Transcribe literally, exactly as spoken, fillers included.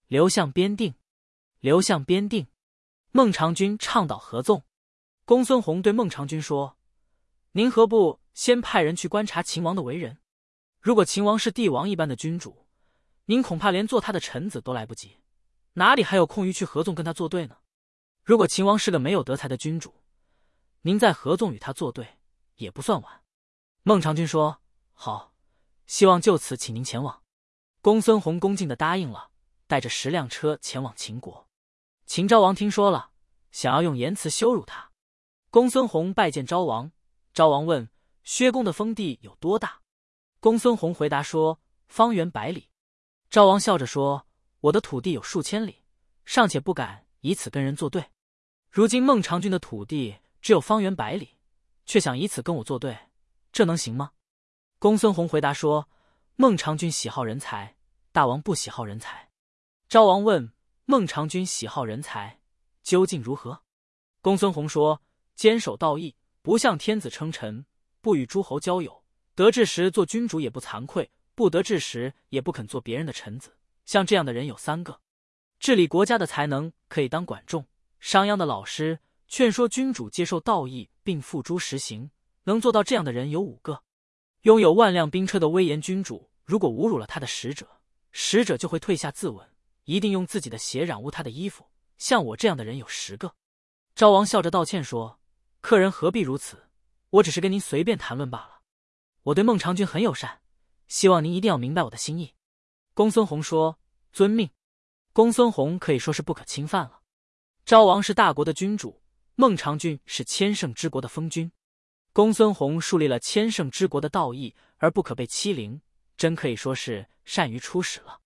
刘向边定，刘向边定。孟尝君倡导合纵。公孙弘对孟尝君说：“您何不先派人去观察秦王的为人？如果秦王是帝王一般的君主，您恐怕连做他的臣子都来不及，哪里还有空余去合纵跟他作对呢？如果秦王是个没有德才的君主，您再合纵与他作对也不算晚。”孟尝君说：“好，希望就此请您前往。”公孙弘恭敬地答应了，带着十辆车前往秦国。秦昭王听说了，想要用言辞羞辱他。公孙弘拜见昭王，昭王问：“薛公的封地有多大？”公孙弘回答说：“方圆百里。”昭王笑着说：“我的土地有数千里，尚且不敢以此跟人作对。如今孟尝君的土地只有方圆百里，却想以此跟我作对，这能行吗？”公孙弘回答说：“孟尝君喜好人才，大王不喜好人才。”昭王问：“孟尝君喜好人才，究竟如何？”公孙弘说：“坚守道义，不向天子称臣，不与诸侯交友，得志时做君主也不惭愧，不得志时也不肯做别人的臣子。像这样的人有三个。治理国家的才能可以当管仲，商鞅的老师，劝说君主接受道义并付诸实行，能做到这样的人有五个。拥有万辆兵车的威严君主，如果侮辱了他的使者，使者就会退下自刎，一定用自己的血染污他的衣服。像我这样的人有十个。”昭王笑着道歉说：“客人何必如此？我只是跟您随便谈论罢了。我对孟尝君很友善，希望您一定要明白我的心意。”公孙弘说：“遵命。”公孙弘可以说是不可侵犯了。昭王是大国的君主，孟尝君是千乘之国的封君。公孙弘树立了千乘之国的道义，而不可被欺凌，真可以说是善于出使了。